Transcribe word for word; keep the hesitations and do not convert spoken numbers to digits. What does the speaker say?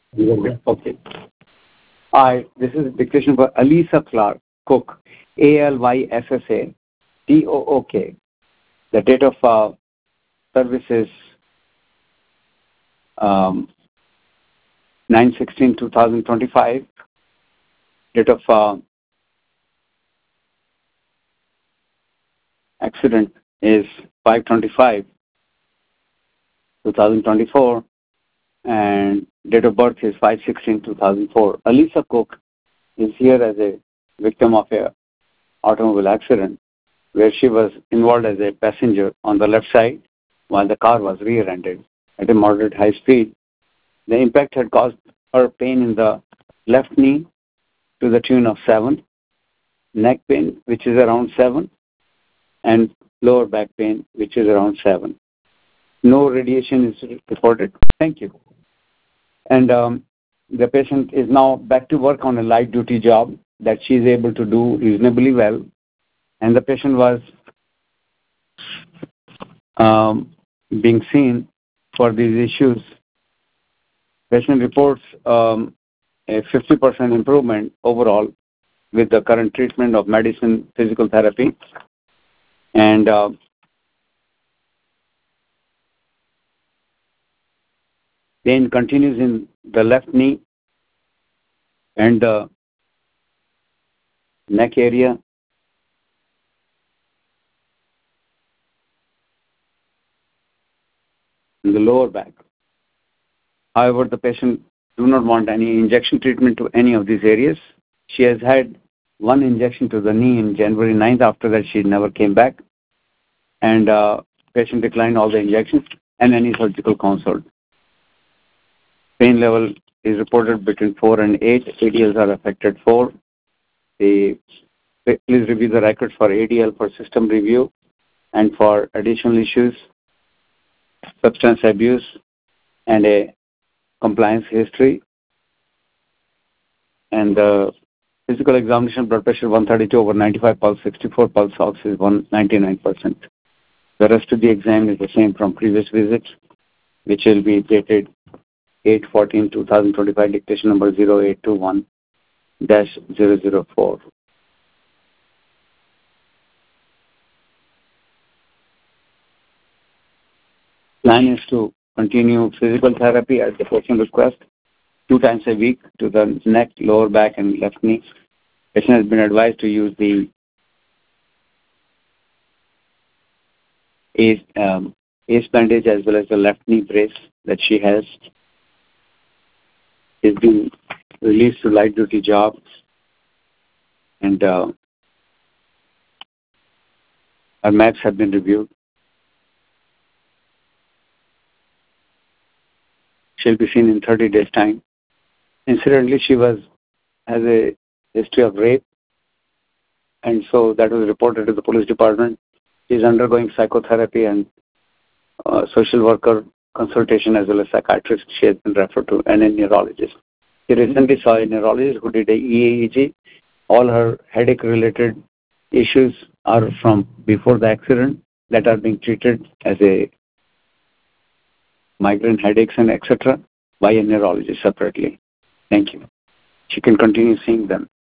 Okay. I, this is dictation for Alisa Clark Cook, A L Y S S A T O O K. The date of uh, service is um, nine sixteen two thousand twenty-five. Date of uh, accident is five twenty-five two thousand twenty-four, and date of birth is five sixteen two thousand four. Alisa Cook is here as a victim of a automobile accident where she was involved as a passenger on the left side while the car was rear-ended at a moderate high speed. The impact had caused her pain in the left knee to the tune of seven, neck pain, which is around seven, and lower back pain, which is around seven. No radiation is reported. Thank you. And um, the patient is now back to work on a light duty job that she is able to do reasonably well. And the patient was um, being seen for these issues. Patient reports um, a fifty percent improvement overall with the current treatment of medicine, physical therapy, and uh, pain continues in the left knee and the neck area. In the lower back. However, the patient do not want any injection treatment to any of these areas. She has had one injection to the knee in January ninth. After that, she never came back. And uh, patient declined all the injections and any surgical consult. Pain level is reported between four and eight. A D Ls are affected four. The, please review the records for A D L for system review and for additional issues, substance abuse, and a compliance history. And the physical examination, blood pressure one thirty-two over ninety-five, pulse sixty-four, pulse ox is one ninety-nine percent. The rest of the exam is the same from previous visits, which will be dated eight fourteen two thousand twenty-five, dictation number zero eight two one dash zero zero four. Plan is to continue physical therapy at the patient request two times a week to the neck, lower back, and left knee. Patient has been advised to use the ace, um, ace bandage as well as the left knee brace that she has. She's been released to light duty job, and uh, her maps have been reviewed. She'll be seen in thirty days' time. Incidentally, she was has a history of rape, and so that was reported to the police department. She's undergoing psychotherapy and uh, social worker consultation as well as psychiatrist. She has been referred to, and a neurologist. She recently saw a neurologist who did a E A E G. All her headache-related issues are from before the accident that are being treated as a migraine headaches and et cetera by a neurologist separately. Thank you. She can continue seeing them.